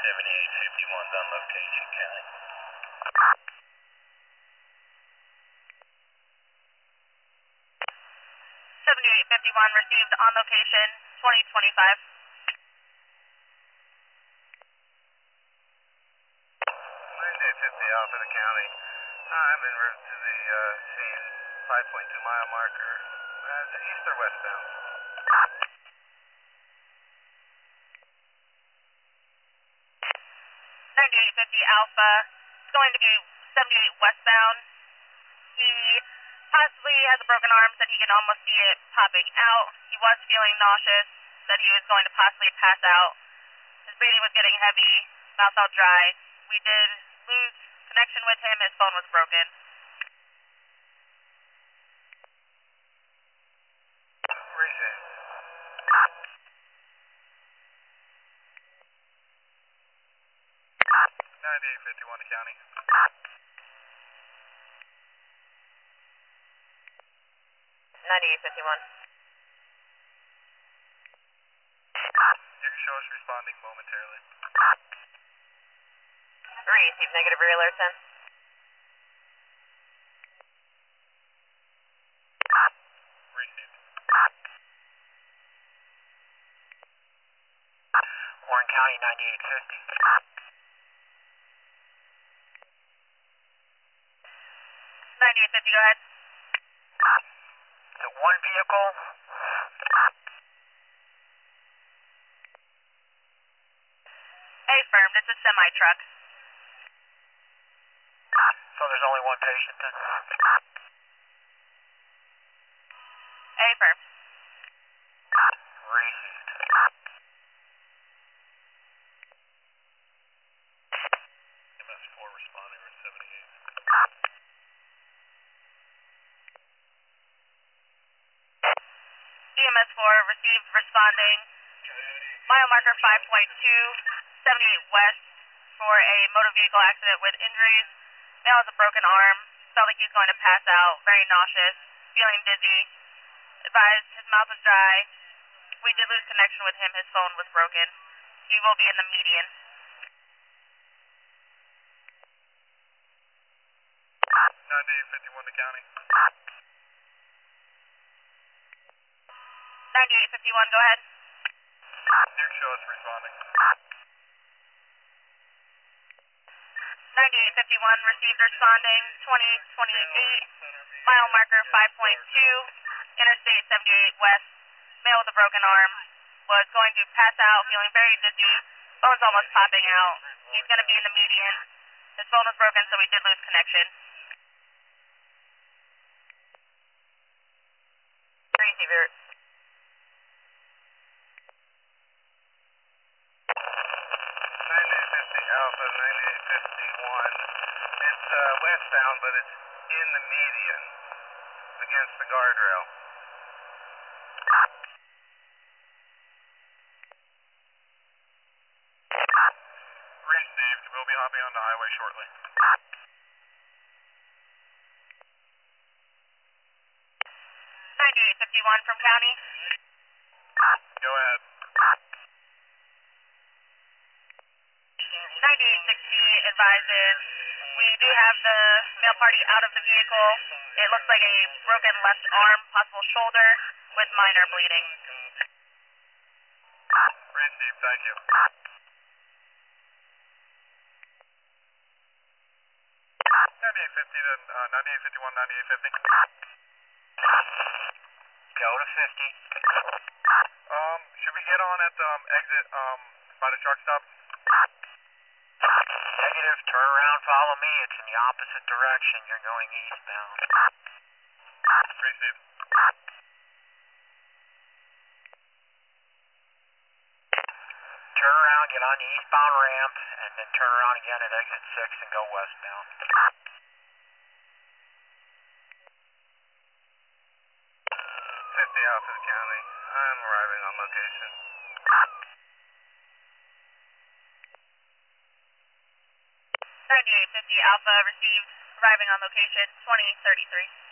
7851's on location, County. 7851 received on location, 2025. 9850 Alpha to County. I'm en route to the scene, 5.2 mile marker. Is it east or westbound? 9850 Alpha is going to be 78 westbound. He possibly has a broken arm, said he can almost see it popping out. He was feeling nauseous, said he was going to possibly pass out. His breathing was getting heavy, mouth felt dry. We did lose connection with him, his phone was broken. Receive. 9851 to County. 9851. You can show us responding momentarily. Receive negative rear alert 10. Received. Warren County 9850. 9850, go ahead. Is it one vehicle? Affirmed, it's a semi-truck. So there's only one patient then? Affirmed. Received. MS4 responding with 78. EMS4 received responding. Mile marker 5.2, 78 west for a motor vehicle accident with injuries. Male has a broken arm. Felt like he was going to pass out. Very nauseous. Feeling dizzy. Advised his mouth was dry. We did lose connection with him. His phone was broken. He will be in the median. 9851 to County. 9851, go ahead. You can show us responding. 9851 received responding, 2028, mile marker 5.2, Interstate 78 west, male with a broken arm, was going to pass out, feeling very dizzy, phone's almoed popping out. He's going to be in the median. His phone was broken, so we did lose connection. Receiver. 9850 Alpha, 9851. It's westbound, but it's in the median against the guardrail. Received. We'll be hopping on the highway shortly. 9851 from County. Go ahead. 9860 advises we do have the male party out of the vehicle. It looks like a broken left arm, possible shoulder, with minor bleeding. Received. Thank you. 9850 to 9851, 9850. Go to 50. Should we get on at the exit by the truck stop? Negative, turn around, follow me. It's in the opposite direction. You're going eastbound. Received. Turn around, get on the eastbound ramp, and then turn around again at exit 6 and go westbound. 50 Alpha to County. I'm arriving on location. 9850 Alpha received, arriving on location, 2033.